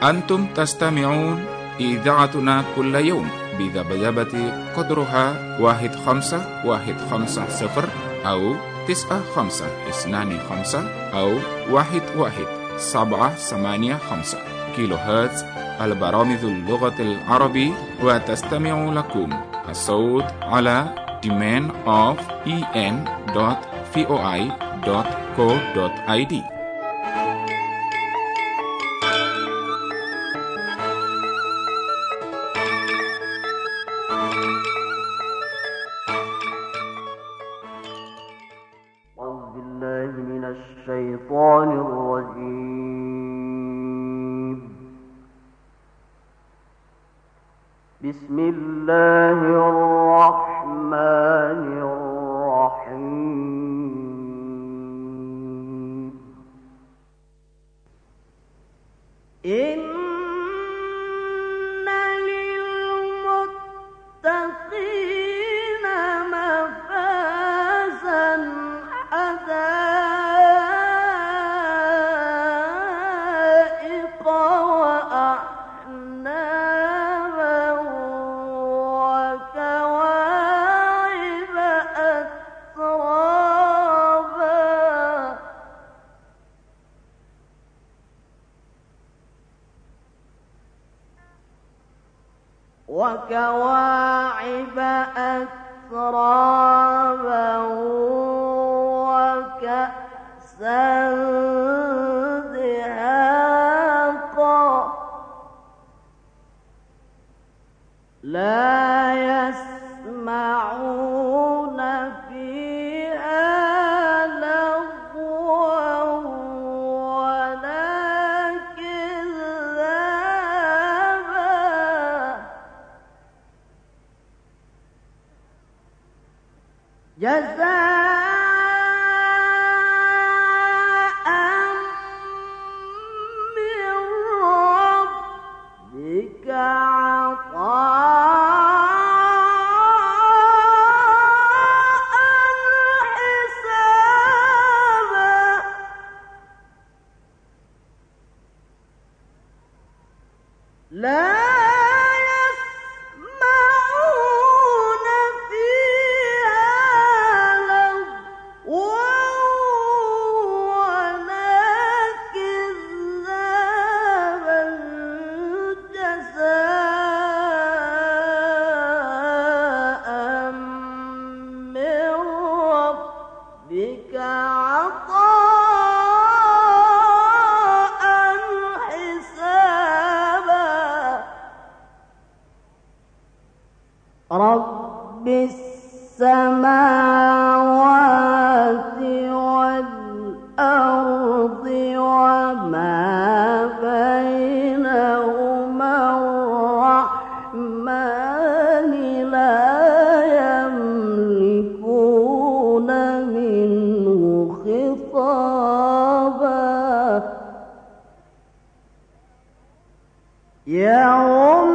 أنتم تستمعون إذاعتنا كل يوم بذبذبة قدرها 1510 أو 9525 أو 11785 كيلو هرتز. البرامج اللغة العربية، وتستمع لكم الصوت على demand of en.voi.co.id. الشيطان الرجيم. بسم الله الرحمن الرحيم. إن للمتقين مفازا وكواعب أترابا وكأسا دهاقا لا يسمعون فيها لغوا ولا كذابا جزاء من ربك عطاء حسابا لا رب السماوات والأرض وما بينهما الرحمن لا يملكون منه خطابا يوم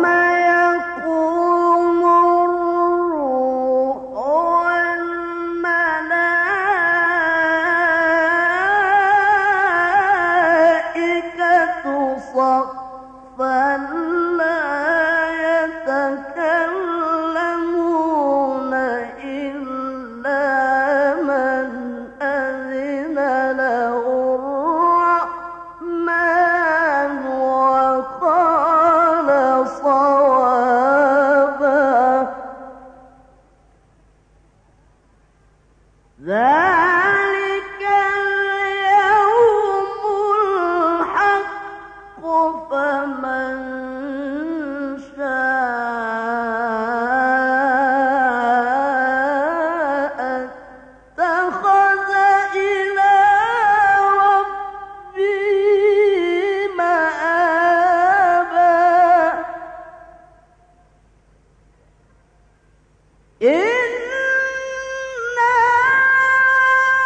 ذلك اليوم الحق فمن شاء اتخذ إلى ربه مآبا إنا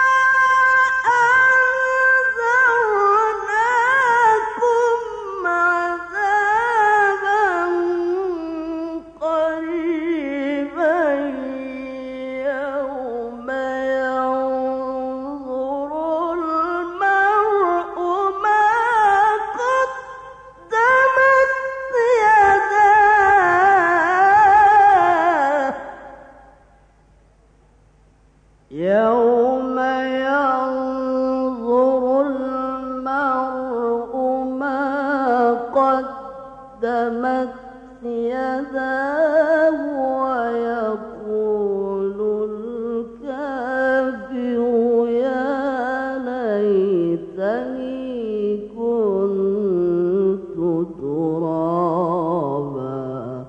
يوم ينظر المرء ما قدمت يداه ويقول الكافر يا ليتني كنت ترابا.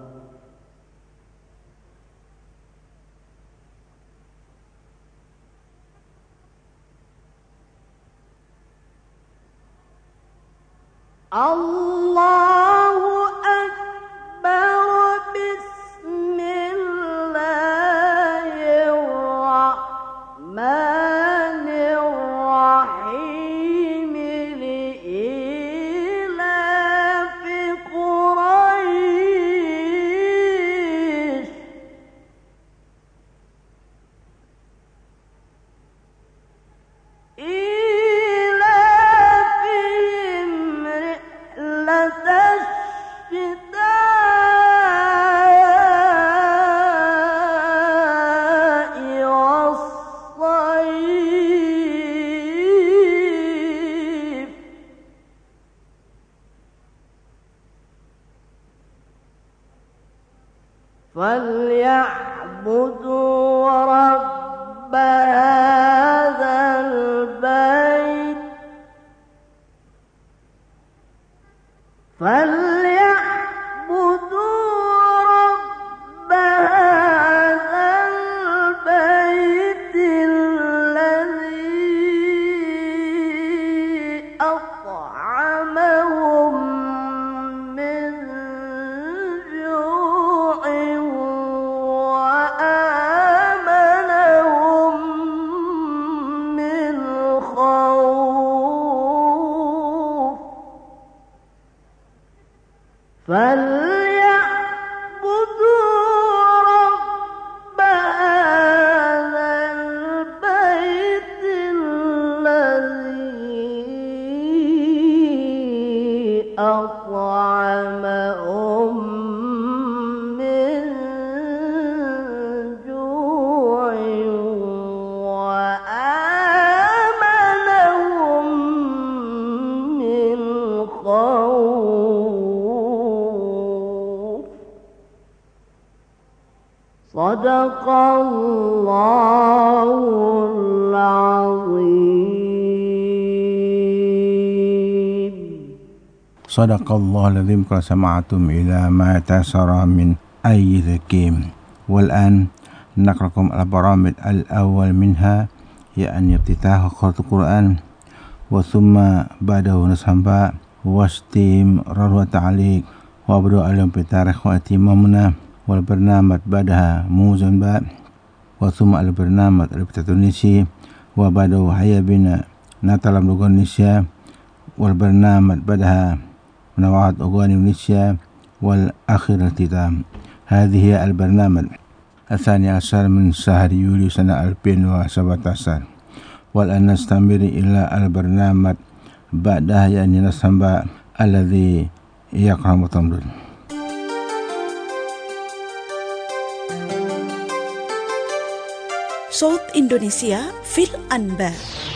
الله أكبر. بسم الله الرحمن الرحيم. لإيلاف قريش إيلافهم رحلة الشتاء والصيف. فليعبدوا رب هذا البيت الذي أطعمهم من جوع وآمنهم من خوف. فليعبدوا رب هذا البيت الذي أطعمهم من جوع وآمنهم من خوف. صدق الله العظيم. صدق الله العظيم. قد سمعتم إلى ما تيسر من أي ذكيم. والآن نقرأكم البرامج الأول منها يعني افتتاح قراءة القرآن وثم بعده نسحب واستمرار وتعليق وأبدو اليوم بتاريخ واتمامنا والبرنامج بعدها موزن باب وثم البرنامج التونسي وبعده هيا بنا نتعلم لغة الإنجليزية والبرنامج بعدها نوعات أغاني إندونيسيا والأخير الختام. هذه هي البرنامج الثاني عشر من شهر يوليو سنة 2017. والآن نستمر إلى البرنامج بعدها يعني نسمع الذي يقرأ متمرد. صوت إندونيسيا في الأنباء.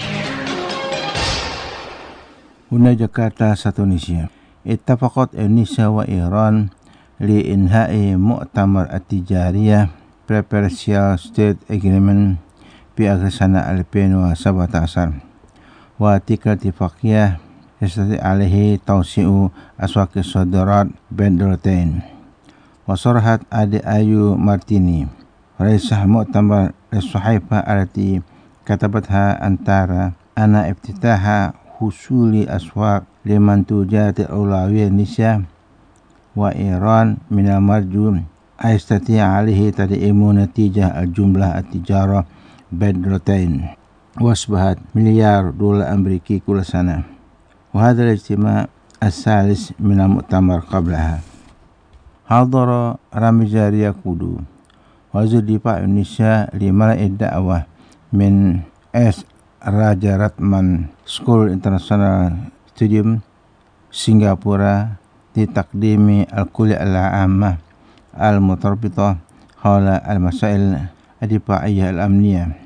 هنا جاكرتا ستونيسيا. اتفقت إندونيسيا وإيران لإنهاء مؤتمر التجارية Preparatial State Agreement في آخر سنة 2017 وتلك الاتفاقية يستطيع عليه توسيع أسواق الصادرات بين الدولتين. وصرحت أدي أيو مارتيني رئيس مؤتمر الصحيفة التي كتبتها أنتارا أن افتتاح حصول أسواق لمنتوجات الأولوية إندونيسيا وإيران من المرجو أن يستطيع عليه تدعيم نتيجة الجملة التجارة بين الدولتين وأصبحت $مليار أمريكي كل سنة. وهذا الاجتماع الثالث من المؤتمر قبلها. حضر رامي كودو وزير دفاع إندونيسيا لملء الدعوة من S. Rajaratnam School International Stadium سنغافورة لتقديم الكلية العامة المتربطة حول المسائل الدفاعية الأمنية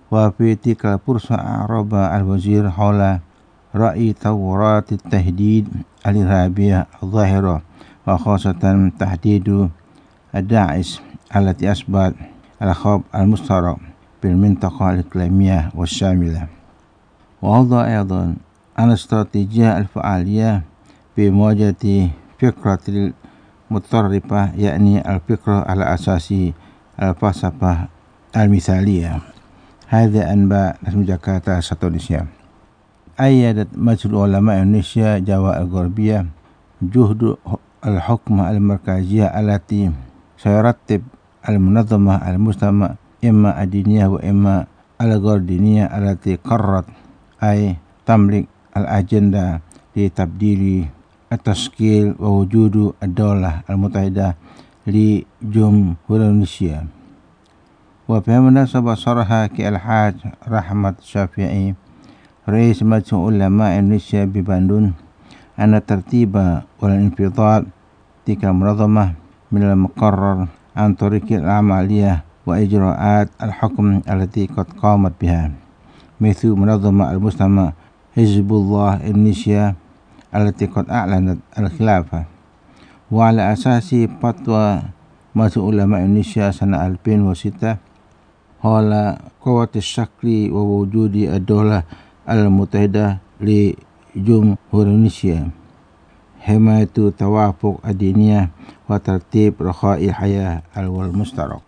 وفي تلك الفرصة أعرب الوزير حول رأي تورات التهديد الإرهابية الظاهرة وخاصة تهديد الداعش التي أصبحت الخوف المشترك في المنطقة الإقليمية والشاملة. وأوضح أيضا أن الاستراتيجية الفعالية في مواجهة فكرة المتطرفة يعني الفكرة على أساس الفلسفة المثالية. هذا أنباء رسم جاkarta 1 Indonesia. أيدت مجلس علماء إندونيسيا جاوا الغربية جهد الحكومة المركزية التي سيرتب المنظمة المسلمة إما الدينية وإما الغير دينية التي قررت أي تملك الأجندة لتبديل التشكيل ووجود الدولة المتحدة لجمهورية إندونيسيا. وفي مناسبة صرح الحاج رحمت شافعي رئيس مجلس علماء إندونيسيا ببندون أن الترتيب والانفضاض تلك المنظمة من المقرر عن طريق العملية وإجراءات الحكم التي قد قامت بها، مثل منظمة المسلمة حزب الله إندونيسيا التي قد أعلنت الخلافة. وعلى أساس فتوى مجلس علماء إندونيسيا سنة 2006 حول قوة الشكل ووجود الدولة المتحدة لجمهورية إندونيسيا، حماية توافق الدينية وترتيب رخاء الحياة المشترك.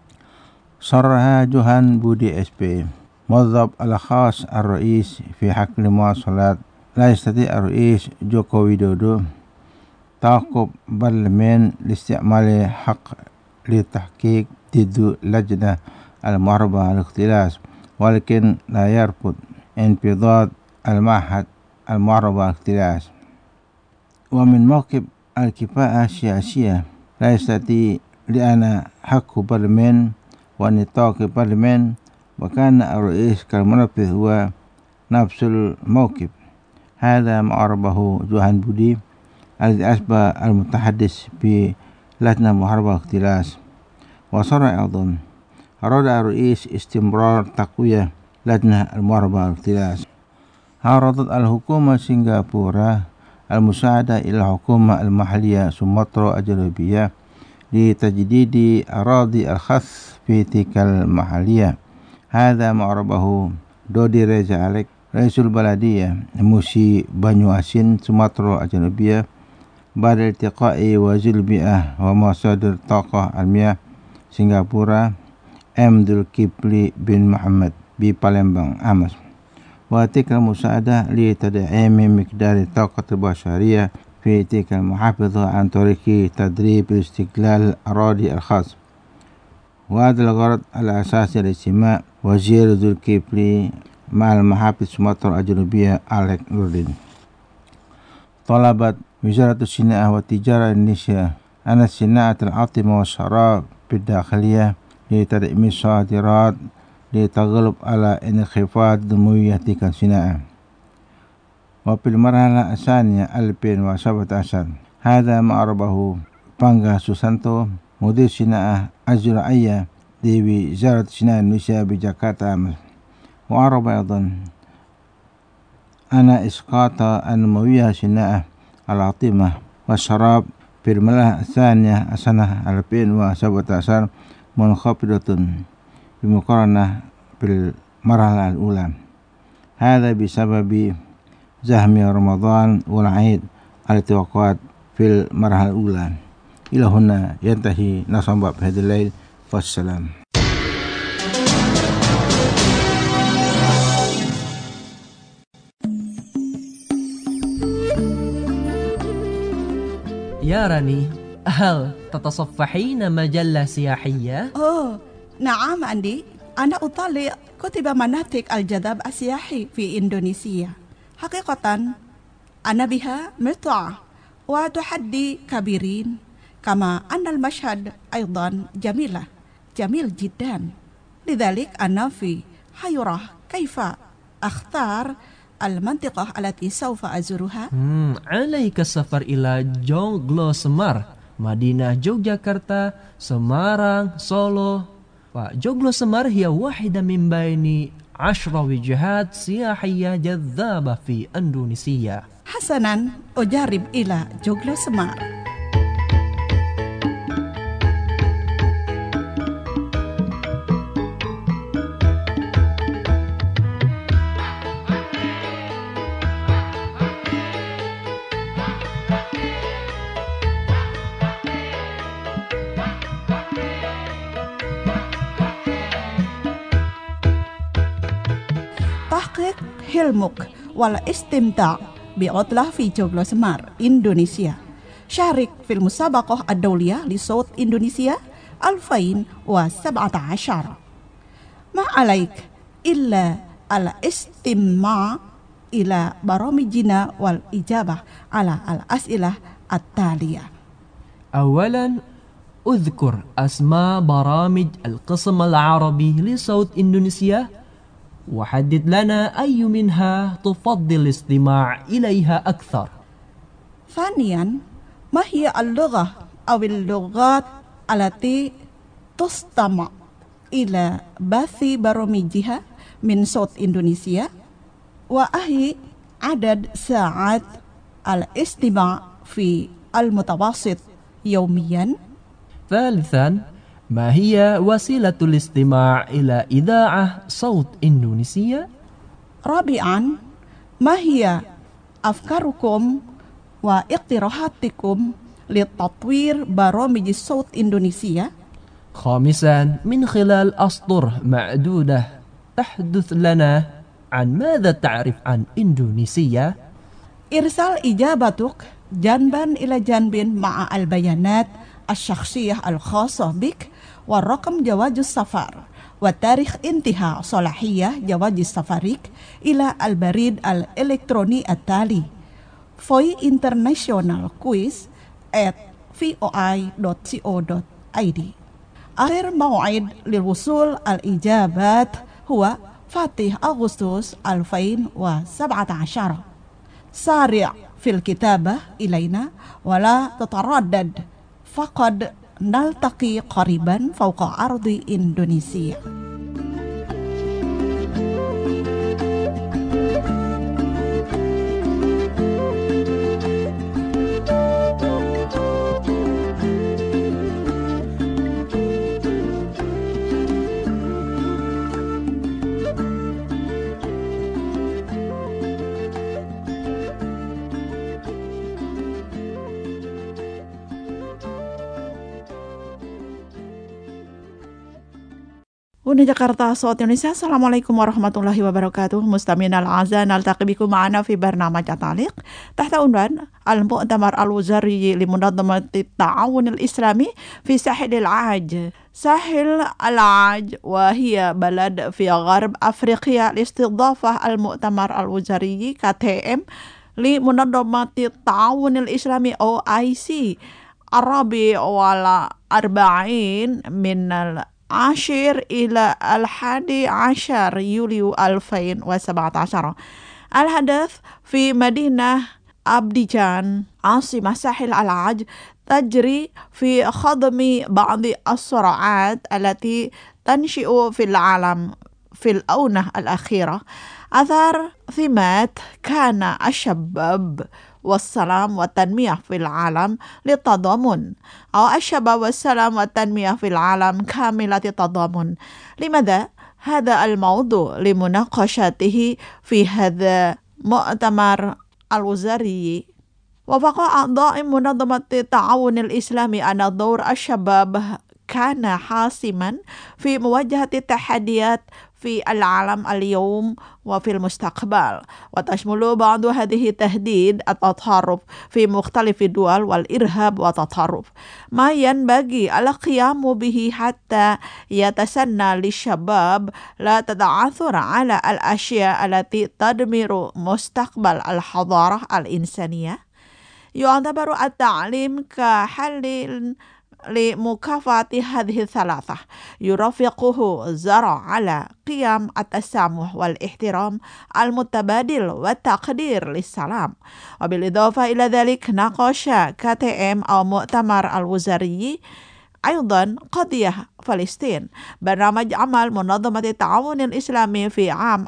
صرح جوهان بودي SP موظف الخاص الرئيس في حق المواصلات لا يستطيع الرئيس جوكو ويدودو تعقب برلمان لاستعمال حق للتحقيق ضد لجنة المعارضة على الاختلاس، ولكن لا يرفض انفضاض المعهد المعارضة على الاختلاس. ومن موقف الكفاءة السياسية لا يستطيع لأن حق برلمان ونطاق برلمان، وكان الرئيس كالمنفذ هو نفس الموقف. هذا ما أعربه جوهان بودي الذي أصبح المتحدث بلجنة محاربة الاختلاس. وصرح أيضا أراد الرئيس استمرار تقوية لجنة المحاربة الاختلاس. عرضت الحكومة سنغافورة المساعدة إلى الحكومة المحلية سومطرة الجنوبية لتجديد أراضي الخاص في تلك المحلية. هذا ما أعربه دودي ريزا عليك رئيس البلدية موسي بانيواسين سومطرة الجنوبية بعد التقاء وزير البيئة ومصادر الطاقة المياه سنغافورة Zulkifli bin Muhammad di Palembang, Amas. وتلك المساعدة لتدعيم مقدار الطاقة البشرية في تلك المحافظة عن طريق تدريب استغلال الأراضي الخاص. وهذا الغرض على أساس الاجتماع وزير زولكيفلي مع المحافظ سومطرة الجنوبية أليك نوردين. طلبت وزارة الصناعة والتجارة إندونيسيا أن صناعة الأطعمة والشراب بالداخلية لتدعيم الصادرات لتغلب على انخفاض نموية تلك الصناعة. وفي المرحلة الثانية 2017 هذا ما أعربه بانغا سوسانتو مدير الصناعة الزراعية لوزارة الصناعة إندونيسيا بجاكرتا. وأعرب أيضا أن إسقاط النموية صناعة الأطعمة والشراب في المرحلة الثانية سنة 2017 منخفضة بمقارنة بالمرحلة الأولى. هذا بسبب زحم رمضان والعيد التي وقعت في المرحلة الأولى. إلى هنا ينتهي نصب هذا الليل والسلام. يا راني، هل تتصفحين مجلة سياحية؟ نعم أندي، أنا أطالع كتب مناطق الجذب السياحي في إندونيسيا. حقيقة أنا بها متعة وتحدي كبيرين، كما أن المشهد أيضا جميل جدا. لذلك أنا في حيرة كيف أختار المنطقة التي سوف أزورها. عليك السفر إلى جoglo Semar, Madinah Yogyakarta, Semarang, Solo, وجوجل سمر هي واحدة من بين 10 وجهات سياحية جذابة في إندونيسيا. حسناً، أجرب إلى جوجل سمار. تحقق حلمك والاستمتاع بعطلة في جوجل سمار إندونيسيا. شارك في المسابقة الدولية لصوت إندونيسيا 2017. ما عليك إلا الاستماع إلى برامجنا والإجابة على الأسئلة التالية. أولا، اذكر أسماء برامج القسم العربي لصوت إندونيسيا، وحدد لنا أي منها تفضل الاستماع إليها أكثر. ثانيا، ما هي اللغة أو اللغات التي تستمع إلى بث برامجها من صوت إندونيسيا؟ وأي عدد ساعات الاستماع في المتوسط يوميا؟ ثالثا، ما هي وسيلة الاستماع إلى إذاعة صوت إندونيسيا؟ رابعا، ما هي أفكاركم واقتراحاتكم لتطوير برامج صوت إندونيسيا؟ خامسا، من خلال أسطر معدودة تحدث لنا عن ماذا تعرف عن إندونيسيا؟ إرسال إجابتك جانبا إلى جانب مع البيانات الشخصية الخاصة بك ورقم جواز السفر وتاريخ انتهاء صلاحية جواز سفرك إلى البريد الإلكتروني التالي vointernationalquiz@voi.co.id. آخر موعد للوصول الإجابات هو 1 أغسطس 2017. سارع في الكتابة إلينا ولا تتردد، فقد نلتقي قريبا فوق أرض إندونيسيا. Bunda Jakarta Sauti Indonesia, Assalamualaikum warahmatullahi wabarakatuh. Mustami'in al-a'zan, naltaqi bikum ma'ana fi barnamaj Ataliq tahta unwan al-Mu'tamar al-Wuzari li Munadhamati Ta'awun al-Islami fi Sahil al-Aj. Sahil al-Aj wa hiya balad fi gharb Afriqiya li-istidhafah al-Mu'tamar al-Wuzari KTM li Munadhamati Ta'awun al-Islami OIC Arabi wala arba'in min al-ashir ila al-hadi ashar Yulio 2017. Al-hadath fi Madinah Abidjan عاصمة ساحل العاج تجري في خضم بعض الصراعات التي تنشئ في العالم في الآونة الأخيرة. أثار ثمات كان الشباب والسلام والتنمية في العالم للتضامن، أو الشباب والسلام والتنمية في العالم كاملة التضامن. لماذا هذا الموضوع لمناقشته في هذا مؤتمر الوزاري؟ وفق أعضاء منظمة التعاون الإسلامي أن دور الشباب كان حاسما في مواجهة التحديات في العالم اليوم وفي المستقبل، وتشمل بعض هذه التهديد التطرف في مختلف الدول والإرهاب والتطرف، ما ينبغي القيام به حتى يتسنى للشباب لا تتعثر على الأشياء التي تدمر مستقبل الحضارة الإنسانية. يعتبر التعليم كحل لمكافحة هذه الثلاثة، يرافقه الزرع على قيم التسامح والاحترام المتبادل والتقدير للسلام. وبالإضافة إلى ذلك ناقش KTM أو مؤتمر الوزاري أيضا قضية فلسطين. برنامج عمل منظمة التعاون الإسلامي في عام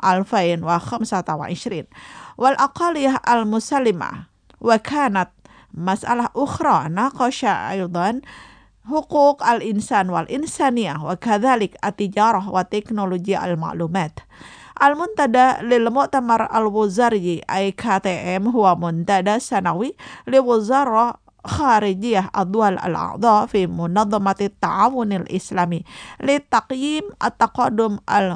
2025 والأقلية المسلمة. وكانت مسألة أخرى ناقش أيضا حقوق الإنسان والإنسانية وكذلك التجارة وتكنولوجيا المعلومات. المنتدى للمؤتمر الوزاري أي KTM هو منتدى سنوي لوزراء خارجية الدول الأعضاء في منظمة التعاون الإسلامي لتقييم التقدم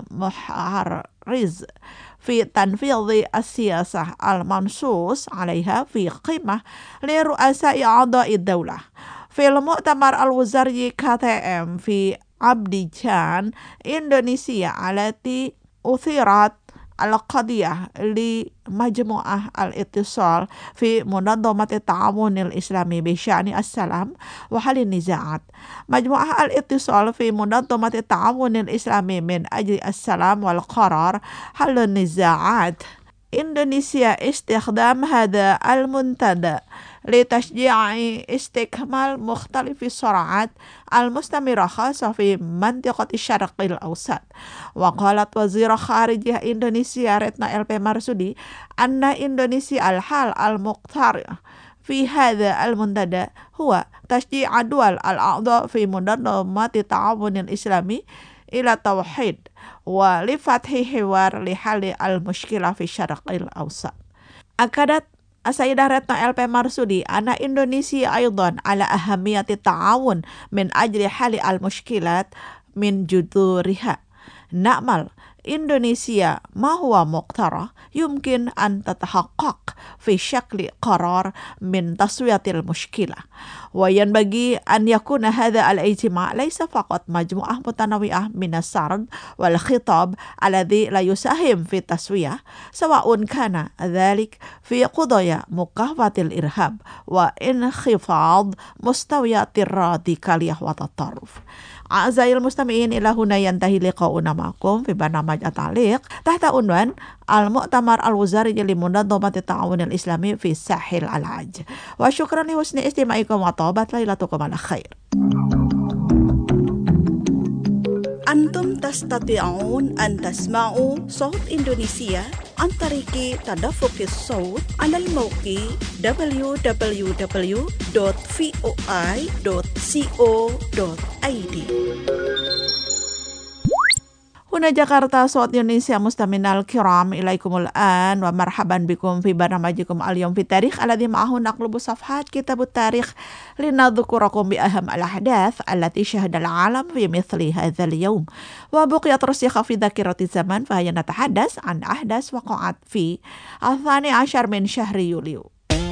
المحرز في تنفيذ السياسة المنصوص عليها في قمة لرؤساء أعضاء الدولة. في المؤتمر الوزاري KTM في أبيجان إندونيسيا التي أثيرت القضية لمجموعة الاتصال في منظمة التعاون الإسلامي بشأن السلام وحل النزاعات. مجموعة الاتصال في منظمة التعاون الإسلامي من أجل السلام والقرار حل النزاعات. إندونيسيا استخدام هذا المنتدى لتشجيع استكمال مختلف الصراعات المستمرة خاصة في منطقة الشرق الأوسط. وقالت وزير خارجية إندونيسيا رتنا LP Marsudi أن إندونيسيا الحال المقترح في هذا المنتدى هو تشجيع الدول الأعضاء في منظمة التعاون الإسلامي إلى التوحيد ولفتح حوار لحل المشكلة في الشرق الأوسط. أكدت السيدة رتنا LP Marsudi أن إندونيسيا أيضا على أهمية التعاون من أجل حل المشكلات من جذورها. نأمل إندونيسيا ما هو مقترح يمكن أن تتحقق في شكل قرار من تسوية المشكلة. وينبغي أن يكون هذا الاجتماع ليس فقط مجموعة متنوعة من السرد والخطاب الذي لا يساهم في التسوية، سواء كان ذلك في قضايا مكافحة الإرهاب وانخفاض مستويات الراديكالية والتطرف. أعزائي المستمعين، إلى هنا ينتهي لقاؤنا معكم في برنامج التعليق تحت عنوان المؤتمر الوزاري لمنظمة التعاون الإسلامي في الساحل العاج. وشكرا لحسن استماعكم وطابت ليلتكم على خير. أنتم تستطيعون أن تسمعوا صوت إندونيسيا عن طريق تدفق الصوت على الموقع www.voi.co.id. هنا جاكرتا صوت إندونيسيا مستمعينا الكرام، إليكم الآن ومرحبا بكم في برنامجكم اليوم في التاريخ الذي معه نقلب صفحات كتاب التاريخ لنذكركم بأهم الأحداث التي شهد العالم في مثل هذا اليوم وبقيت رسيخة في ذاكرة الزمن. فهيا نتحدث عن أحداث وقعت في 12 من شهر يوليو.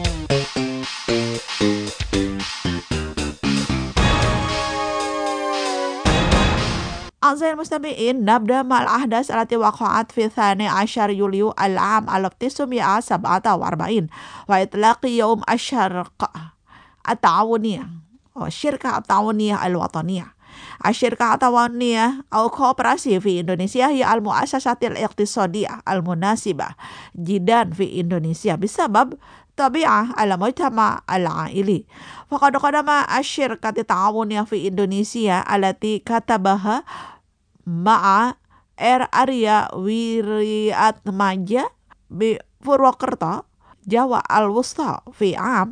أعزائي المستمعين، نبدأ مع الأحداث التي وقعت في 12 يوليو العام 1947 وإطلاق يوم الشركة التعاونية أو الشركة التعاونية الوطنية. الشركة التعاونية أو كوبراسي في إندونيسيا هي المؤسسة الاقتصادية المناسبة جدا في إندونيسيا بسبب طبيعة المجتمع العائلي. فقد قدم الشركة التعاونية في إندونيسيا التي كتبها مع Arya Wiriatmaja بفروقرطة جاوا الوسطى في عام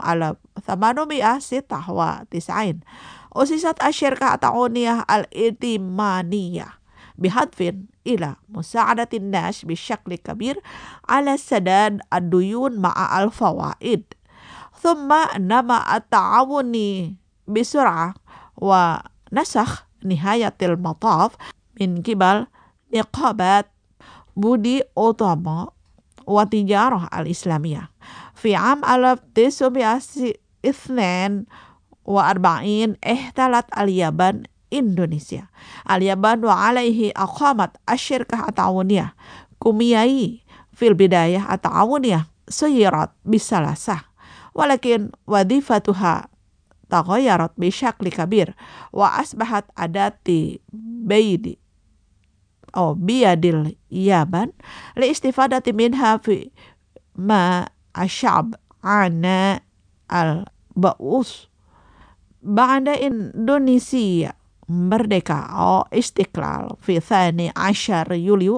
1896. أسست الشركة التعاونية الائتمانية بهدف إلى مساعدة الناس بشكل كبير على سداد الديون مع الفوائد. ثم نما التعاون بسرعة ونسخ نهاية المطاف من قبل نقابة بودي أوتوما والتجارة الإسلامية. في عام 1942 احتلت اليابان إندونيسيا. اليابان وعليه أقامت الشركة التعاونية كومياي. في البداية التعاونية سيرت بسلاسة، ولكن وظيفتها تغيرت بشكل كبير وأصبحت أداة بيد اليابان لاستفادة منها في ما الشعب عانى البؤوس Ba'da Indonesia merdeka atau istiqlal fi thani ashar Yulyo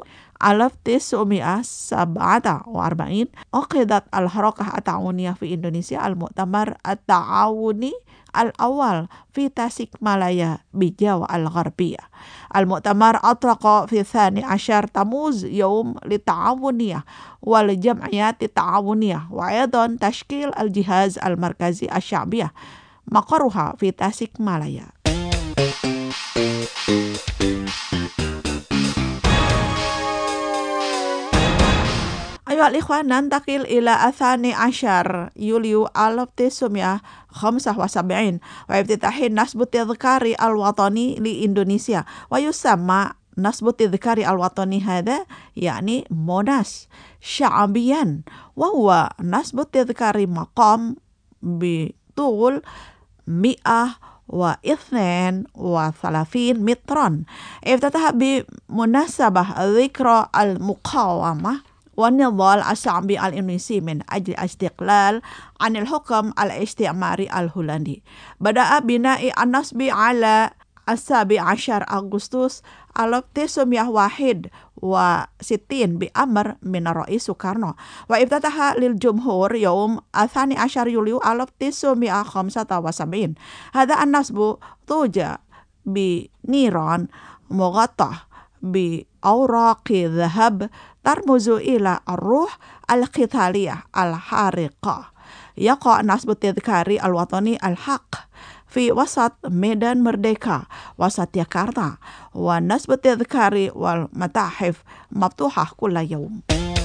1947 عقدت الحركة التعاونية في إندونيسيا المؤتمر التعاوني الأول في تاسيكمالايا بجاوة الغربية. المؤتمر أطلق في 12 تموز يوم للتعاونية والجمعيات التعاونية وأيضا تشكيل الجهاز المركزي الشعبية مقرها في تاسيكمالايا. أيها الإخوة ننتقل إلى 12 يوليو 1975 وافتتاح النصب التذكاري الوطني لإندونيسيا ويسمى نصب التذكاري الوطني هذا يعني موناس شعبيا وهو نصب التذكاري مقام بطول 132 مترا افتتح بمناسبة ذكرى المقاومة والنضال الشعبي الإندونيسي من أجل الاستقلال عن الحكم الاستعماري الهولندي. بدأ بناء النصب على 17 أغسطس 1961 بأمر من الرئيس سوكارنو وافتتح للجمهور يوم 12 يوليو 1975. هذا النصب توج بنيران مغطى بأوراق ذهب ترمز إلى الروح القتالية الحارقة. يقع نصب التذكاري الوطني الحق في وسط ميدان مردeka وسط ياكرتا والنصب التذكاري والمتاحف مفتوحة كل يوم.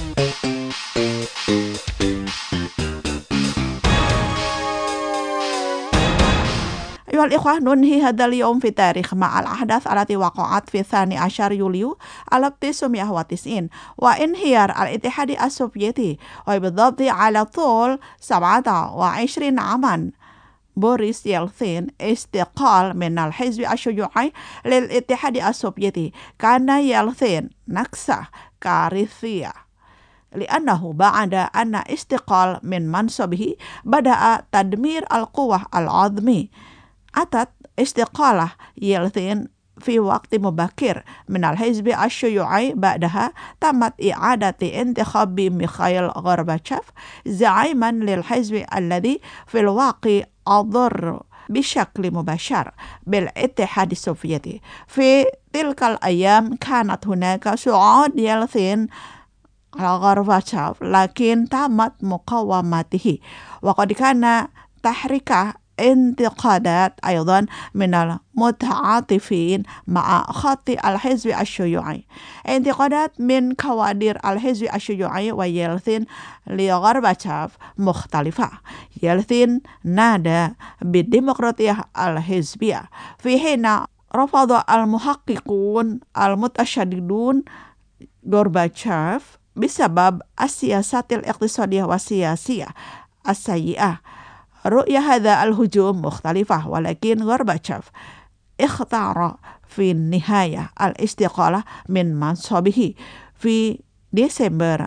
أيها الإخوة ننهي هذا اليوم في تاريخ مع الأحداث التي وقعت في 12 يوليو 1990 وانهيار الاتحاد السوفيتي وبالضبط على طول 27 عاما. بوريس يلتسين استقال من الحزب الشيوعي للاتحاد السوفيتي. كان يلتسين نكسة كارثية لأنه بعد أن استقال من منصبه بدأ تدمير القوة العظمي. أتت استقالة يلتسين في وقت مبكر من الحزب الشيوعي. بعدها تمت إعادة انتخاب ميخائيل غورباتشوف زعيما للحزب الذي في الواقع أضر بشكل مباشر بالاتحاد السوفيتي. في تلك الأيام كانت هناك صعود يلتسين على غورباتشوف لكن تمت مقاومته وقد كان تحريك انتقادات أيضا من المتعاطفين مع خط الحزب الشيوعي. انتقادات من كوادر الحزب الشيوعي ويلتسين لغورباتشوف مختلفة. يلتسين نادى بالديمقراطية الحزبية في حين رفض المحققون المتشددون غورباتشوف بسبب السياسات الاقتصادية والسياسية السيئة. رؤية هذا الهجوم مختلفة ولكن غورباتشوف اختار في النهاية الاستقالة من منصبه في ديسمبر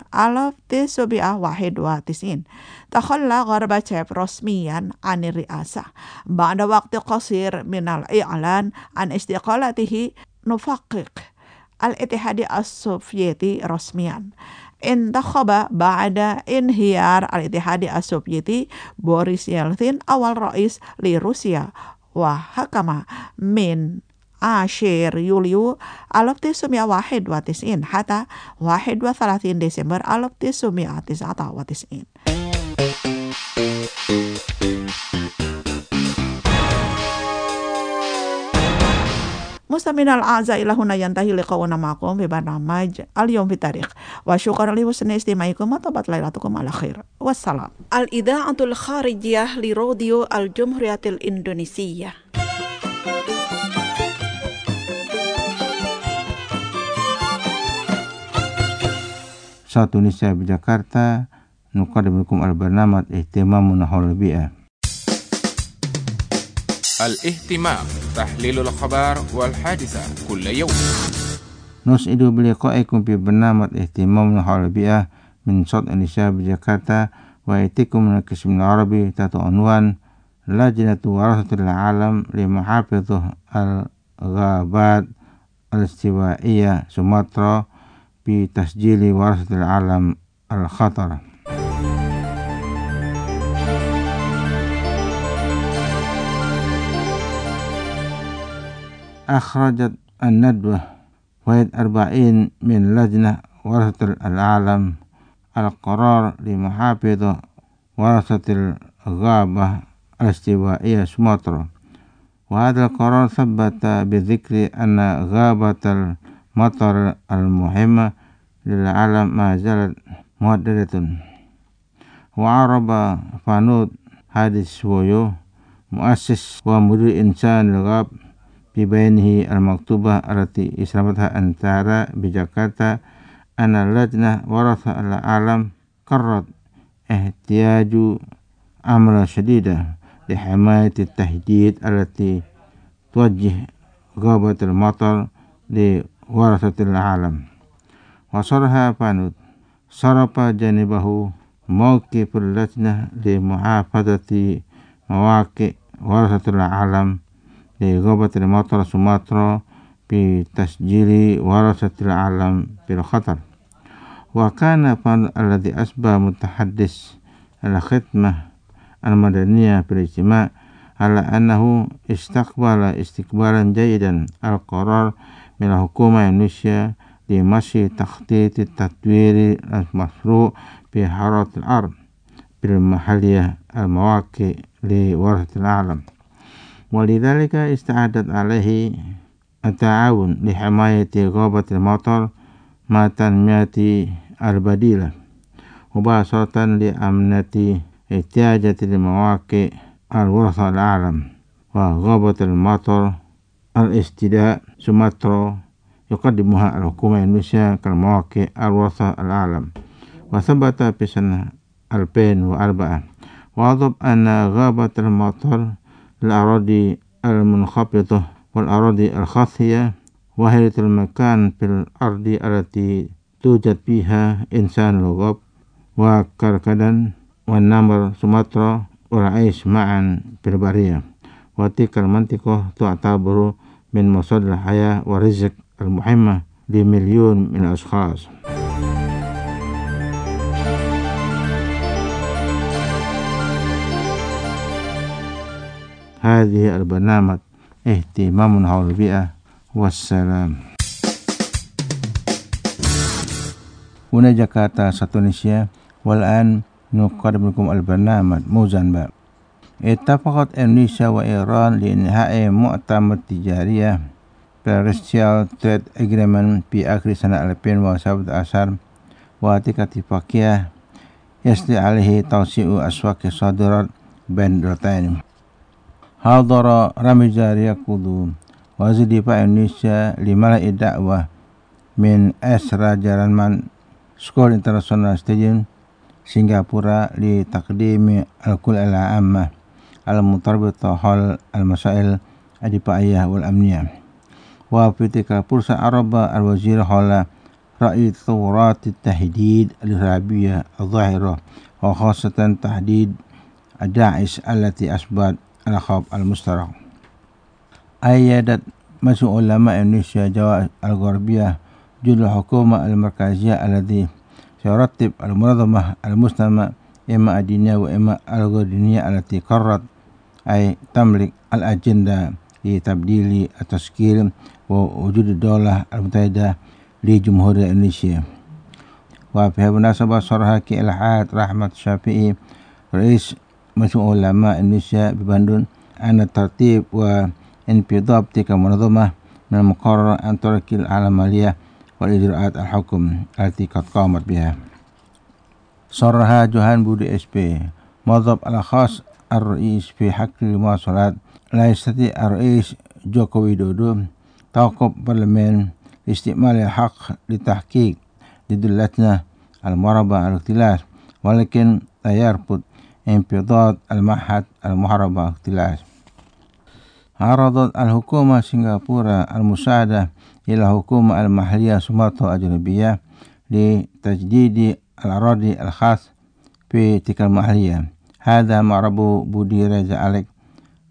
1991. تخلى غورباتشوف رسميا عن الرئاسة. بعد وقت قصير من الإعلان عن استقالته نفكك الاتحاد السوفيتي رسميا. انتخب بعد انهيار الاتحاد السوفيتي بوريس يلتسين أول رئيس لروسيا وحكم من 10 يوليو 1991 حتى 31 ديسمبر 1999. مستمعينا الأعزاء إلى هنا ينتهي لقاؤنا معكم في برنامج اليوم في التاريخ وشكرا لحسن استماعكم وطابت ليلتكم على خير والسلام. الإذاعة الخارجية لراديو الجمهورية الإندونيسية. Satu Indonesia di Jakarta nuqaddimu lakum al-barnamij ihtimamun haul bi'ah. الاهتمام تحليل الأخبار والحادثة كل يوم. نسعد بلقائكم في برنامج اهتمام حول البيئة من صوت إندونيسيا بجاكرتا ويأتيكم من القسم العربي تحت عنوان Lajnatu Warasatil Alam li Muhafizah al-Ghabat al-Istiwaiyah Sumatera bi tasjili Warasatil Alam al-Khatar. أخرجت الندوة وهي 40 من لجنة ورثة العالم القرار لمحافظة ورثة الغابة الاستوائية سومطرة، وهذا القرار ثبت بذكر أن غابة المطر المهمة للعالم ما زالت مهددة. وعرب فانود هاديسويو مؤسس ومدير إنسان الغاب في بيانه المكتوبة التي إسلامتها أنتارا بجاكرتا أن اللجنة ورثة العالم قررت احتياج عمل شديدة لحماية التهديد التي توجه غابة المطر لورثة العالم. وصرح فانود صرف جانبه موقف اللجنة لمحافظة مواقع ورثة العالم لغابة المطر سومطرة بتسجيل ورثة العالم بالخطر. وكان فانود الذي أصبح متحدث الخدمة المدنية في الاجتماع على أنه استقبل استقبالا جيدا القرار من الحكومة الإندونيسية لمشي تخطيط التطوير المشروع في حرارة الأرض بالمحلية المواقع لورثة العالم، ولذلك استعدت عليه التعاون لحماية غابة المطر مع تنمية البديلة مباشرة لأمنة احتياجات لمواقع الورثة العالم. وغابة المطر الاستداء سومطرة يقدمها الحكومة الإندونيسية كمواقع الورثة العالم. وثبت في سنة 2004 وأضاف أن غابة المطر الأراضي المنخفضة والأراضي الخاصية وهي المكان في الأرض التي توجد فيها إنسان الغاب وكركدن والنمر سومطرة والعيش معا في البرية، وتلك المنطقة تعتبر من مصادر الحياة والرزق المهمة لمليون من الأشخاص. هذه البرنامج اهتمام حول البيئة والسلام. هنا جاكرتا إندونيسيا، والآن نقدم لكم البرنامج موزنباق. اتفقت إندونيسيا وإيران لإنهاء مؤتمر تجارية Preferential Trade Agreement في آخر سنة 2017، وتلك اتفاقية يسري عليه توسيع أسواق الصادرات بين الدولتين. حضر رامي يقود وزير دفاع إندونيسيا لملء الدعوة من أسرى جرمان سكول انترناشونال ستاديوم سنغافورة لتقديم الكل العامة المتربطة حول المسائل الدفاعية والأمنية. وفي تلك الفرصة عرب الوزير حول رأي تطورات التهديد الإرهابية الظاهرة وخاصة تهديد داعش التي أصبحت الخوف المشترك. أيدت مجموعة علماء إندونيسيا جوائز الغربية جهود الحكومة المركزية الذي سيرتب المنظمة المسلمة إما الدينية وإما الغير دينية التي قررت أي تملك الأجندة لتبديل التشكيل ووجود الدولة المتحدة لجمهورية إندونيسيا. وفي هذه المناسبة صرح كإلحاد رحمة الشافعي رئيس مجموعة علماء إندونيسيا ببندون أن الترتيب وانبضاب تلك المنظمة من المقرر أن تركز على العملية والإجراءات الحكم التي قد قامت بها. صرح جوهان بودي SP موظف الخاص الرئيس في حق المواصلات لا يستطيع الرئيس جوكو ويدودو توقف برلمان لاستعمال الحق للتحقيق ضد اللجنة المعربة على الاختلاس، ولكن لا يرفض انفضاض المعهد المحاربة على الاختلاس. عرضت الحكومة سنغافورة المساعدة إلى الحكومة المحلية سومطرة الجنوبية لتجديد الأراضي الخاص في تلك المحلية. هذا معرب بودي رجع عليك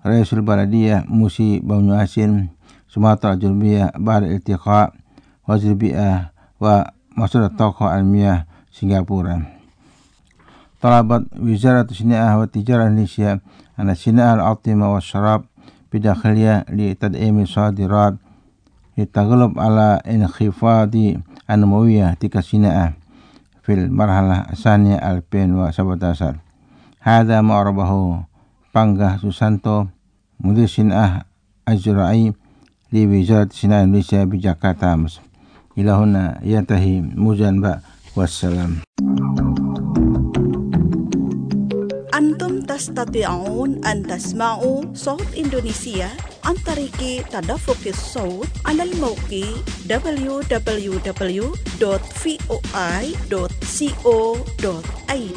رئيس البلدية موسي بونو أسين سمطرة الجنوبية بعد الالتقاء وزير البيئة ومسؤول الطاقة المياه سنغافورة. طلبت وزارة الصناعة والتجارة الإندونيسية أن الصناعة الأطعمة والشراب بداخلها لتدعيم الصادرات للتغلب على انخفاض النموية تلك الصناعة في المرحلة الثانية 2017. هذا ما أعربه Pangga Susanto, Mudir Sin'ah Azra'i li Wizarat Sin'ah Indonesia di Jakarta. Ilahuna yantahi muzanba wassalam. Antum tastati'un an tasma'u Sawt Indonesia an tariki tadaffuqis sawt 'ala al-mawqi www.voi.co.id.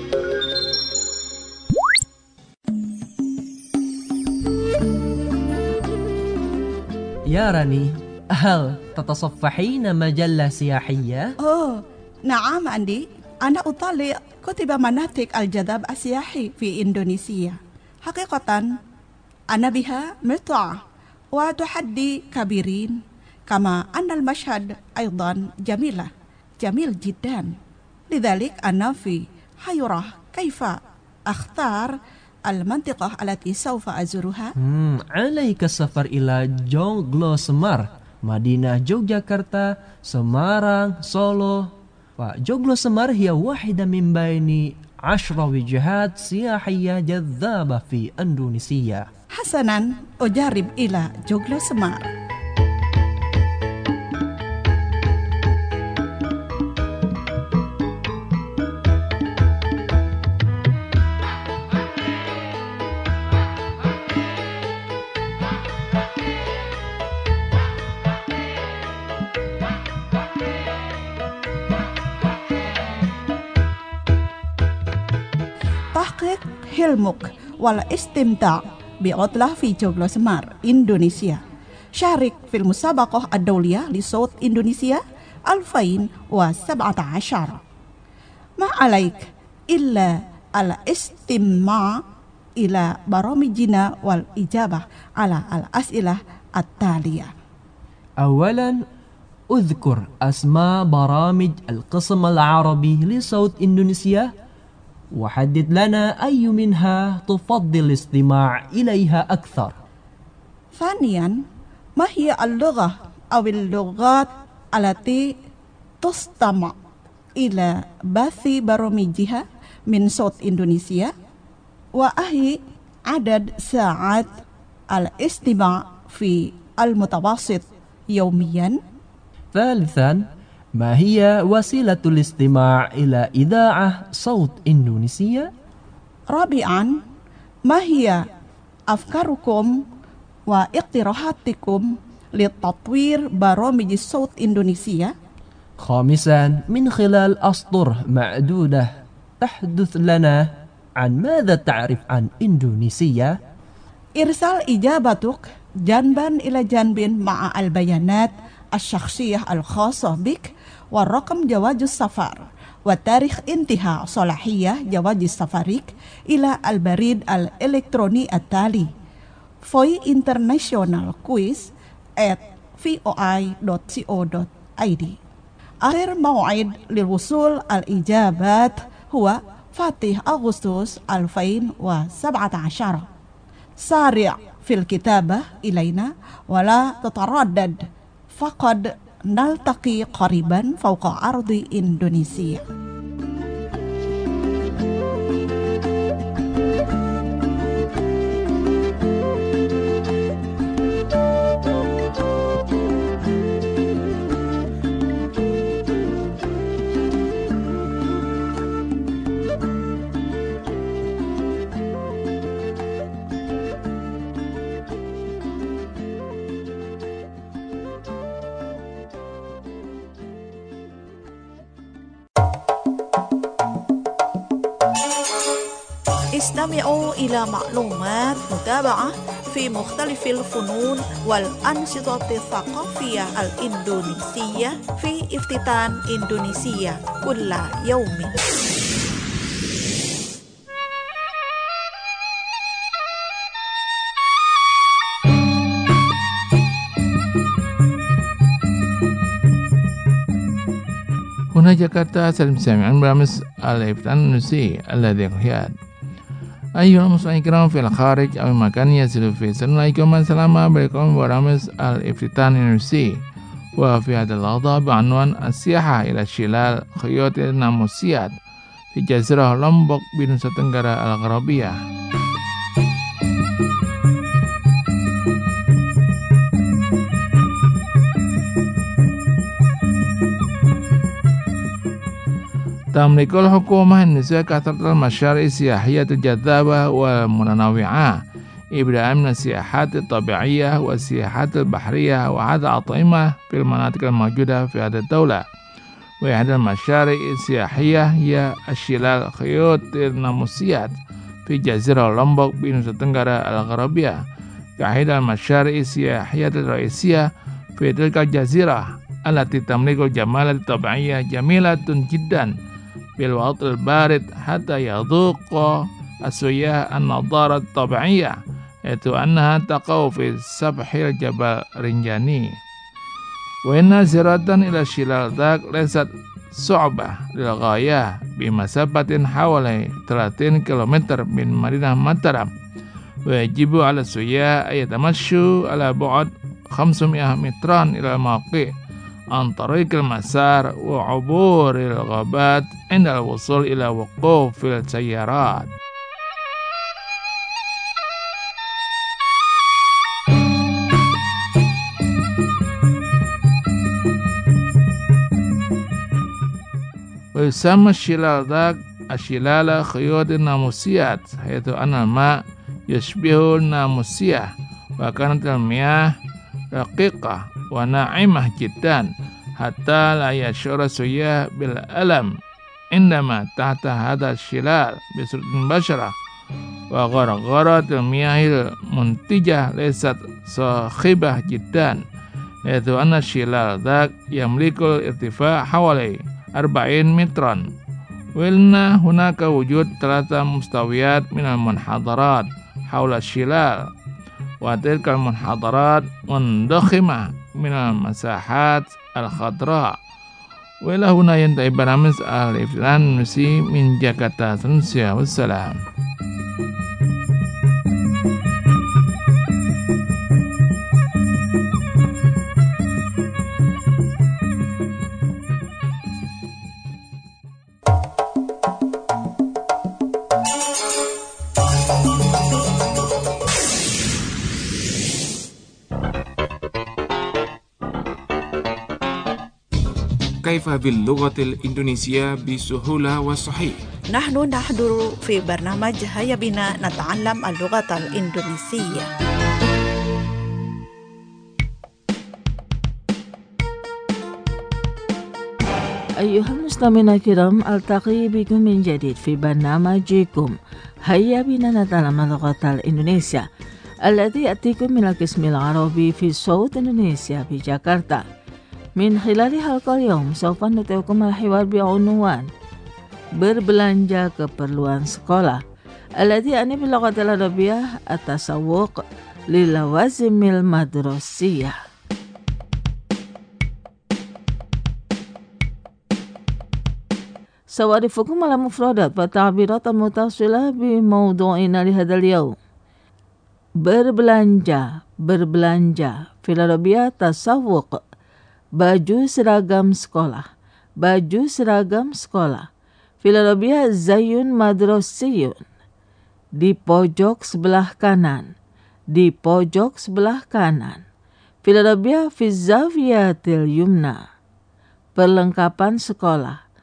يا راني، هل تتصفحين مجلة سياحية؟ نعم عندي. أنا أطالع كتب مناطق الجذب السياحي في إندونيسيا. حقيقة أنا بها متعة وتحدي كبيرين، كما أن المشهد أيضا جميل جدا. لذلك أنا في حيرة كيف أختار المنطقة التي سوف أزورها. عليك السفر إلى Joglo Semar, Madinah Yogyakarta, Semarang, Solo. Joglo Semar هي واحدة من بين 10 وجهات سياحية جذابة في إندونيسيا. حسنا، أجرب إلى Joglo Semar. حلمك والاستمتاع بعطلة في جوجلو سمار إندونيسيا. شارك في المسابقة الدولية لصوت إندونيسيا 2017. ما عليك إلا الاستماع إلى برامجنا والإجابة على الأسئلة التالية. أولا، أذكر أسماء برامج القسم العربي لصوت إندونيسيا، وحدد لنا أي منها تفضل الاستماع إليها أكثر. ثانيا، ما هي اللغة أو اللغات التي تستمع إلى بث برامجها من صوت إندونيسيا؟ وأهي عدد ساعات الاستماع في المتوسط يوميا؟ ثالثا، ما هي وسيلة الاستماع إلى إذاعة صوت إندونيسيا؟ رابعا، ما هي أفكاركم واقتراحاتكم لتطوير برامج صوت إندونيسيا؟ خامسا، من خلال أسطر معدودة تحدث لنا عن ماذا تعرف عن إندونيسيا؟ إرسال إجابتك جانبا إلى جانب مع البيانات الشخصية الخاصة بك ورقم جواز السفر وتاريخ انتهاء صلاحية جواز سفرك إلى البريد الإلكتروني التالي vointernationalquiz@voi.co.id. آخر موعد للوصول الإجابات هو 1 أغسطس 2017. سارع في الكتابة إلينا ولا تتردد، فقد نلتقي قريبا فوق أرض إندونيسيا. استمعوا إلى معلومات متابعة في مختلف الفنون والأنشطة الثقافية الإندونيسية في افتتان إندونيسيا كل يوم. هنا جاكرتا سلام سامعين برامج الإفتان النسي الذي يحياد. أيها المستمعين الكرام في الخارج أو مكان يصل في سنائكم السلام عليكم برامج الإفتان النسي. وفي هذا اللحظة بعنوان السياحة إلى شلال خيوط الناموسيات في جزيرة لومبوك بنوسا تنggara الغربية. تملك الحكومة النساء كثرة المشاريع السياحية الجذابة والمتنوعة ابتداء من السياحات الطبيعية والسياحات البحرية وعدد أطعمة في المناطق الموجودة في هذه الدولة. وإحدى المشاريع السياحية هي الشلال خيوط الناموسيات في جزيرة لومبوك بنوسا تنggara الغربية كإحدى المشاريع السياحية الرئيسية في تلك الجزيرة التي تملك الجمال الطبيعية جميلة جدا بالوقت البارد حتى يذوق السياح النضارة الطبيعية حيث أنها تقع في سفح الجبل رنجاني. وإن زيارة إلى شلال ذاك ليست صعبة للغاية بمسافة حوالي 30 كيلومتر من مدينة ماترام، ويجب على السياح أن يتمشوا على بعد 500 مترا إلى الموقع عن طريق المسار وعبور الغابات عند الوصول إلى وقوف السيارات. ويسمى الشلال ذاك الشلال خيوط الناموسيات حيث أن الماء يشبه الناموسية وكانت المياه رقيقة وناعمة جدا حتى لا يشعر السياح بالألم عندما تحت هذا الشلال بصورة مباشرة. وغرغرة المياه المنتجة ليست صاخبة جدا حيث أن الشلال ذاك يملك ارتفاع حوالي 40 مترا. وإن هناك وجود 3 مستويات من المنحدرات حول الشلال، وتلك المنحدرات منضخمة من المساحات الخضراء. وإلى هنا ينتهي برنامج الإفتان النسي من جاكرتا. والسلام. كيف باللغة الإندونيسية بسهولة وصحيح؟ نحن نحضر في برنامج هيا بنا نتعلم اللغة الإندونيسية. أيها المستمعون الكرام، ألتقي بكم من جديد في برنامجكم هيا بنا نتعلم اللغة الإندونيسية الذي يأتيكم من القسم العربي في صوت إندونيسيا في جاكرتا. من خلال حلقة اليوم سوف نتابعكم الحوار بعنوان berbelanja keperluan sekolah الذي يعني باللغة العربية التسوق للوازم المدرسية. سأعرفكم على مفردات والتعبيرات المتصلة بموضوعنا لهذا اليوم. berbelanja في العربية تسوق baju seragam sekolah. Fil Arabiyah zayun madrasiyun. Di pojok sebelah kanan. Fil Arabiyah fi zawiyatil yumna. Perlengkapan sekolah.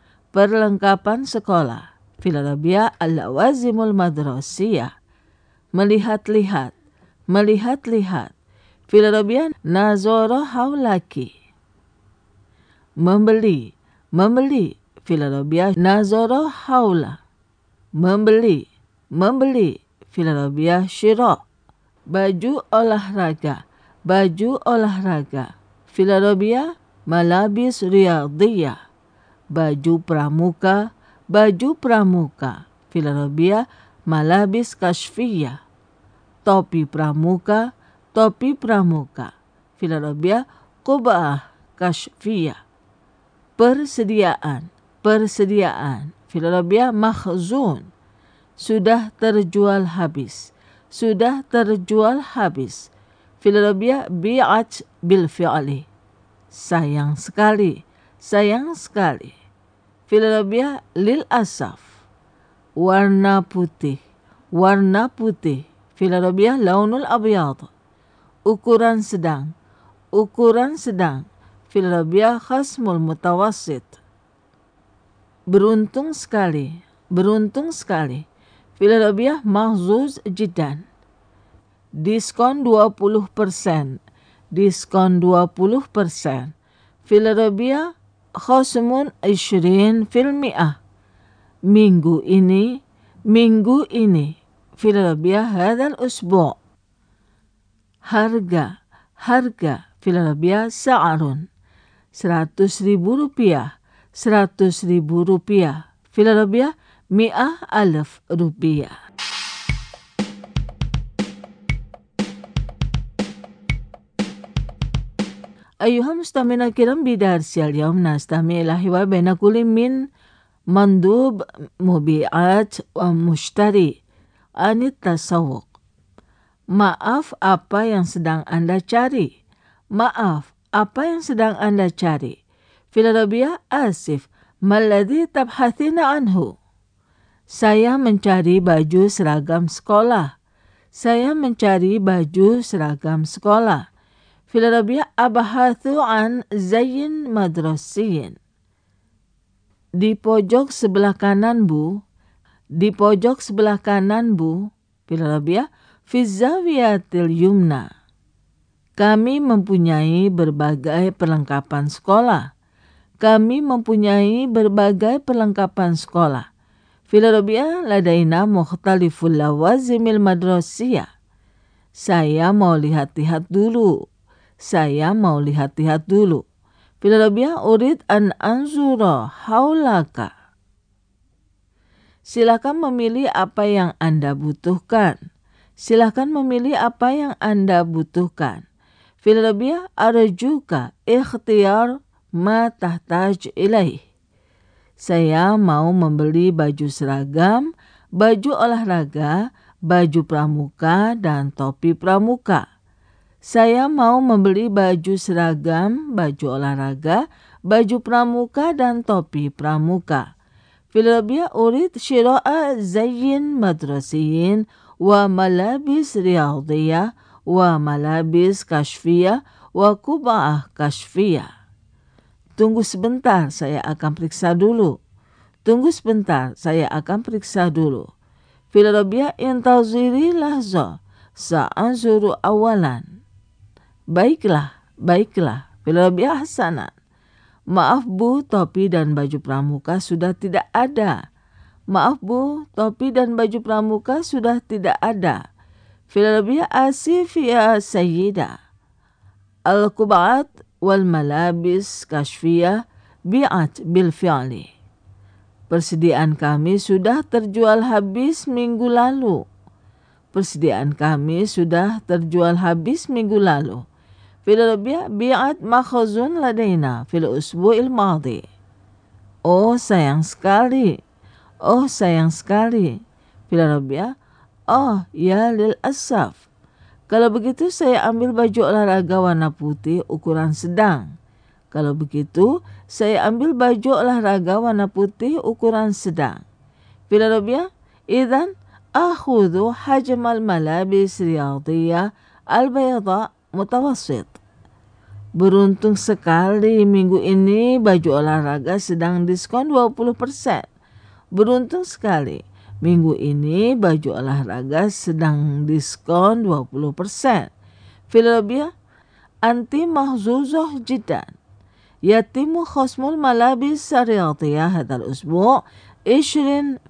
Fil Arabiyah al-lawazimul madrasiyah. Melihat-lihat. Fil Arabiyah nazara haulaki. Membeli. Fil Arabiyah nazara haula. Membeli. Fil Arabiyah syira. Baju olahraga. Fil Arabiyah malabis riyadiyah. Baju pramuka. Fil Arabiyah malabis kashfiyah. Topi pramuka. Fil Arabiyah qub'ah kashfiyah. Persediaan. persediaan. Fil Arabiyah makhzun, sudah terjual habis. Sudah terjual habis. Fil Arabiyah bi'at bil fi'li, sayang sekali. Sayang sekali. Fil Arabiyah lil asaf, warna putih. Warna putih. Fil Arabiyah launul abyad, ukuran sedang. Ukuran sedang. Fil Arabiyah khasmul mutawassit, beruntung sekali. Beruntung sekali. Fil Arabiyah mahzuz jiddan, diskon 20%. Diskon 20%. Fil Arabiyah khasmun 20%. Minggu ini. Minggu ini. Fil Arabiyah hadal usbu'. Harga. Harga. Fil Arabiyah sa'arun, 100.000 rupiah. 100.000 rupiah. Fil Arabiyah 100,000 rupiah. أيها المستمعون الكرام بدرس اليوم نستمع إلى حوار بين كل من مندوب مبيعات ومشتري عن التسوق. Maaf, apa yang sedang Anda cari? Maaf, apa yang sedang Anda cari? Fil Arabiyah asif, maladhi tabhathina anhu. Saya mencari baju seragam sekolah. Saya mencari baju seragam sekolah. Fil Arabiyah abahathu an zayyin madrasiyin. Di pojok sebelah kanan, Bu. Di pojok sebelah kanan, Bu. Fil Arabiyah fi zawiyatil yumna. Kami mempunyai berbagai perlengkapan sekolah. Kami mempunyai berbagai perlengkapan sekolah. Fil Arabiyah ladaina mukhtaliful lawazimil madrasiyah. Saya mau lihat-lihat dulu. Saya mau lihat-lihat dulu. Fil Arabiyah urid an anzura haulaka. Silakan memilih apa yang Anda butuhkan. Silakan memilih apa yang Anda butuhkan. Fil Arabiyah arjuka ikhtiyar ma tahtaj ilaih. Saya mau membeli baju seragam, baju olahraga, baju pramuka, dan topi pramuka. Saya mau membeli baju seragam, baju olahraga, baju pramuka, dan topi pramuka. Fil Arabiyah urid syira'a zayyin madrasiyin wa malabis riyadiyah wa malabis kashfiyah wa kuba'ah kashfiyah. Tunggu sebentar, saya akan periksa dulu. Tunggu sebentar, saya akan periksa dulu. Fil Arabiyah intaziri lahza, sa'anzuru awalan. Baiklah, baiklah. Fil Arabiyah hasanan. Maaf Bu, topi dan baju pramuka sudah tidak ada. Maaf Bu, topi dan baju pramuka sudah tidak ada. Fil Arabiyah asif ya sayyida. Al-qub'at wal malabis kashfiyah bi'at bil fi'li. Persediaan kami sudah terjual habis minggu lalu. Persediaan kami sudah terjual habis minggu lalu. Fil Arabiyah bi'at makhzun ladaina fil usbu'il madhi. Oh sayang sekali. Oh sayang sekali. Fil Arabiyah, oh ya lil asaf. Kalau begitu saya ambil baju olahraga warna putih ukuran sedang. Kalau begitu saya ambil baju olahraga warna putih ukuran sedang. Fil Arabiyah, idzan akhudhu hajmal malabis riyadiyah al-bayda mutawassit. Beruntung sekali minggu ini baju olahraga sedang diskon 20%. Beruntung sekali minggu ini baju olahraga sedang diskon 20%. Fil Arabiyah anti mahzuzah jiddan. Yatimu khasmul malabis riyadiyah hadal usbu' 20%.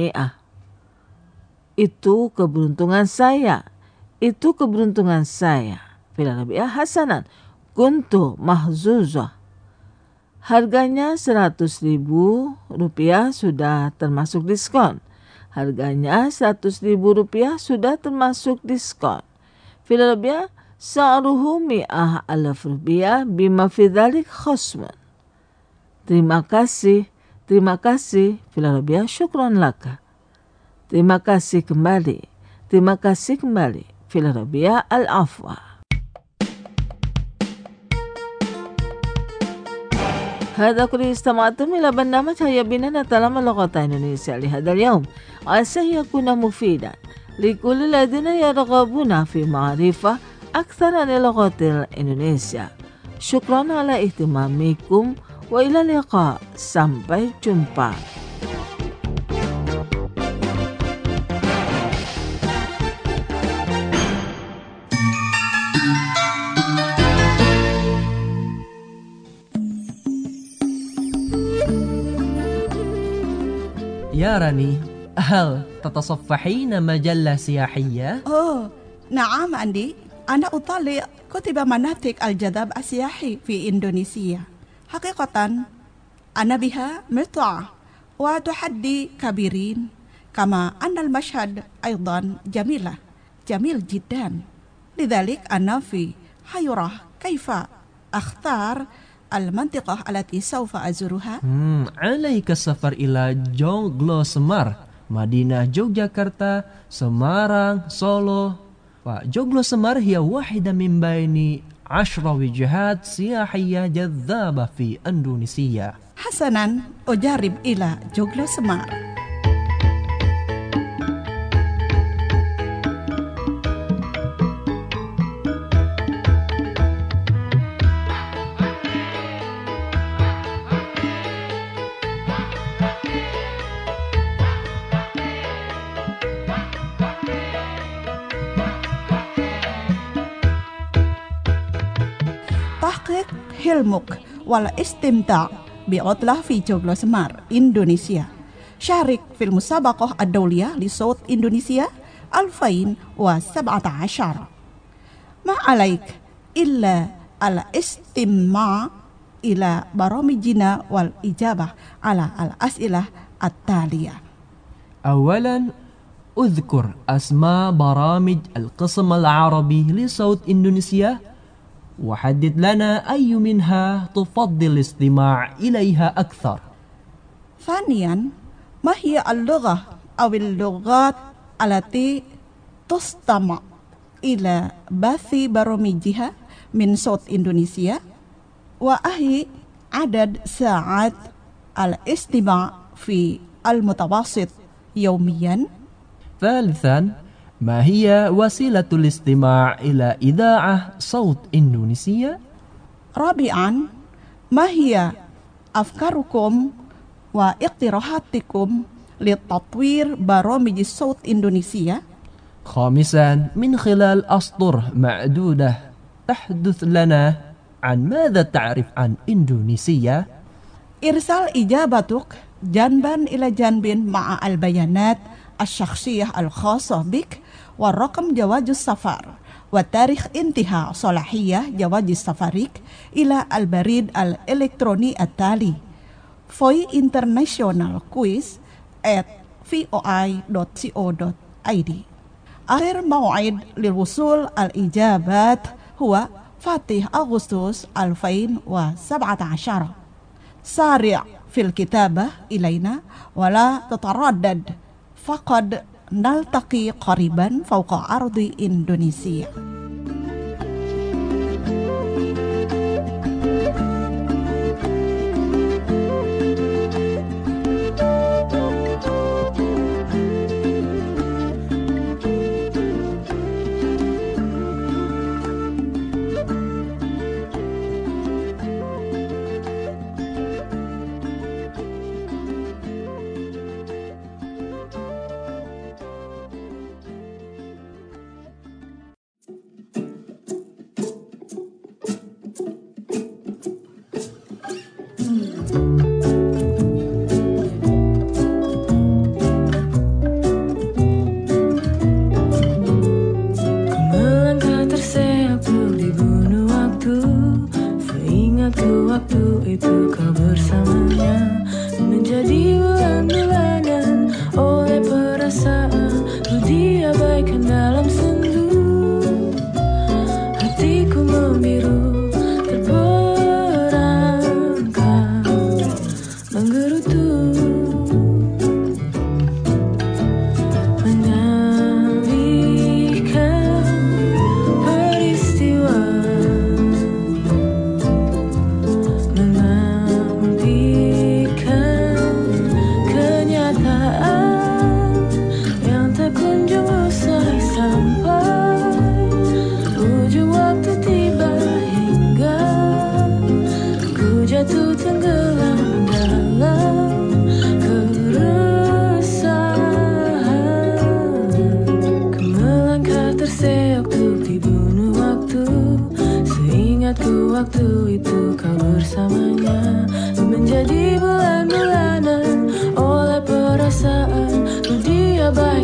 Itu keberuntungan saya. Itu keberuntungan saya. Fil Arabiyah hasanan. Kuntu mahzuzah. Harganya 100.000 rupiah sudah termasuk diskon. Harganya 100.000 rupiah sudah termasuk diskon. Fil Arabiyah sa'ruhu 100,000 rupiah bima fi dzalik khasmun. Terima kasih. Terima kasih. Fil Arabia, syukran laka. Terima kasih kembali. Terima kasih kembali. Fil Arabia, al-afwa. هذا كله استمعتم إلى برنامج هيا بنا نتعلم اللغة الإندونيسية لهذا اليوم، عسى يكون مفيدا لكل الذين يرغبون في معرفة أكثر عن اللغة الإندونيسية. شكرا على اهتمامكم وإلى اللقاء. Sampai jumpa. يا راني، هل تتصفحين مجلة سياحية؟ نعم أندي، أنا أطالع كتب مناطق الجذب السياحي في إندونيسيا. حقيقة أنا بها متعة وتحدي كبيرين، كما أن المشهد أيضا جميل جدا. لذلك أنا في حيرة كيف أختار المنطقة التي سوف أزورها. عليك السفر إلى Joglo Semar, مدينة يوغياكرتا، سمارang، سولو. وجوغلو سمار هي واحدة من بين 10 وجهات سياحية جذابة في إندونيسيا. حسنا، أجرب إلى جوغلو سمار. تحقق حلمك والاستمتاع بعطلة في جوغلو سمار، إندونيسيا. شارك في المسابقة الدولية لصوت إندونيسيا 2017. ما عليك إلا الاستماع إلى برامجنا والإجابة على الأسئلة التالية. أولا، اذكر أسماء برامج القسم العربي لصوت إندونيسيا، وحدد لنا أي منها تفضل الاستماع إليها أكثر. ثانيا، ما هي اللغة أو اللغات التي تستمع إلى بث برامجها من صوت إندونيسيا؟ وأهي عدد ساعات الاستماع في المتوسط يوميا؟ ثالثا، ما هي وسيلة الاستماع إلى إذاعة صوت إندونيسيا؟ رابعا، ما هي أفكاركم واقتراحاتكم لتطوير برامج صوت إندونيسيا؟ خامسا، من خلال أسطر معدودة تحدث لنا عن ماذا تعرف عن إندونيسيا؟ إرسال إجابتك جانبا إلى جانب مع البيانات الشخصية الخاصة بك ورقم جواز السفر وتاريخ انتهاء صلاحية جواز سفرك إلى البريد الإلكتروني التالي vointernationalquiz@voi.co.id. آخر موعد للوصول الإجابات هو 1 أغسطس 2017. سارع في الكتابة إلينا ولا تتردد، فقد نلتقي قريبا فوق أرض إندونيسيا.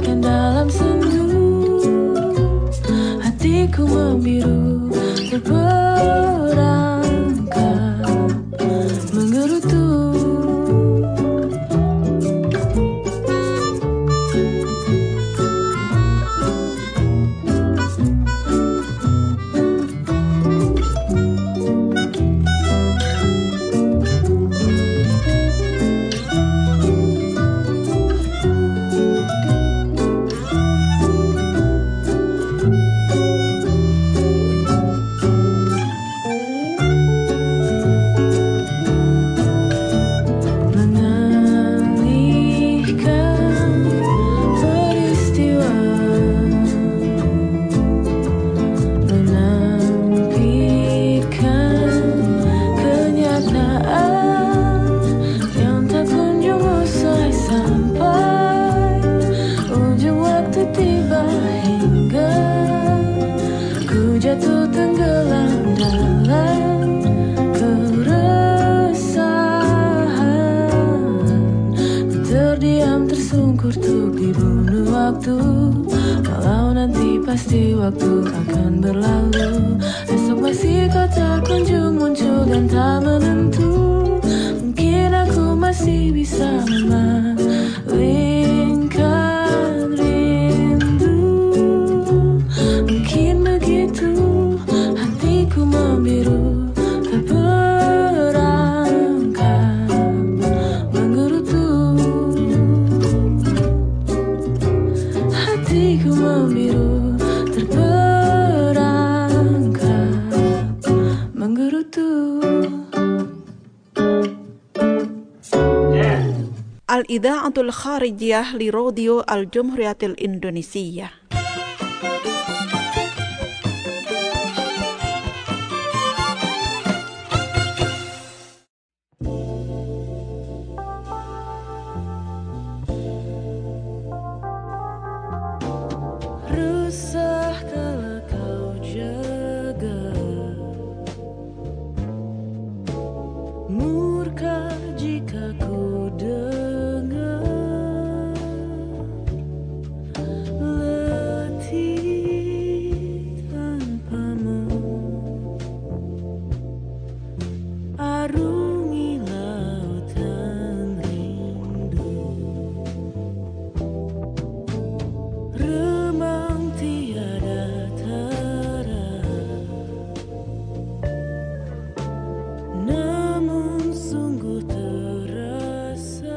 bagaikan dalam sendu, hatiku membiru terperangkap menggerutu. Walau nanti pasti waktu akan berlalu, esok masih kau tak kunjung muncul dan tak menentu. Mungkin aku masih bisa memalingkan rindu. Mungkin begitu hatiku membiru terperangkap menggerutu. Hatiku membiru terperangkap menggerutu. Al-Idha'atul Kharijiyah li Radio Al-Jumhuriyatil Indonesia. Resah kalau kau jaga, murka jika ku dengar, letih tanpamu, arungi lautan rindu. Remang tiada terang, namun sungguh terasa.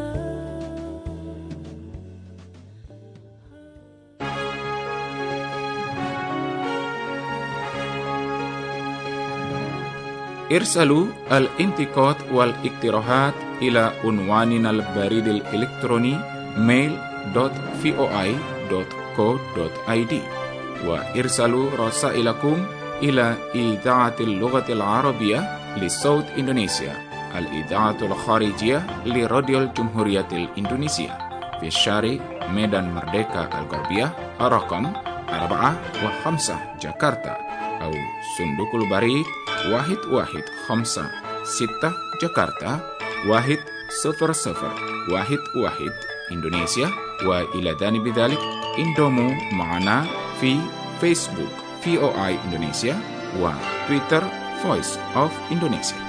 ارسلوا الانتقاد والاقتراحات إلى عنواننا البريد الإلكتروني mail.voi.co.id وارسلوا رسائلكم إلى إذاعة اللغة العربية لصوت إندونيسيا الإذاعة الخارجية لراديو الجمهورية الإندونيسية في الشارع ميدان مردeka الغربية رقم 4 و5 جاكرتا أو صندوق البريد 1156 جاكرتا 10011 إندونيسيا. وإلى جانب ذلك انضموا معنا في فيسبوك VOA Indonesia وتويتر Voice of Indonesia.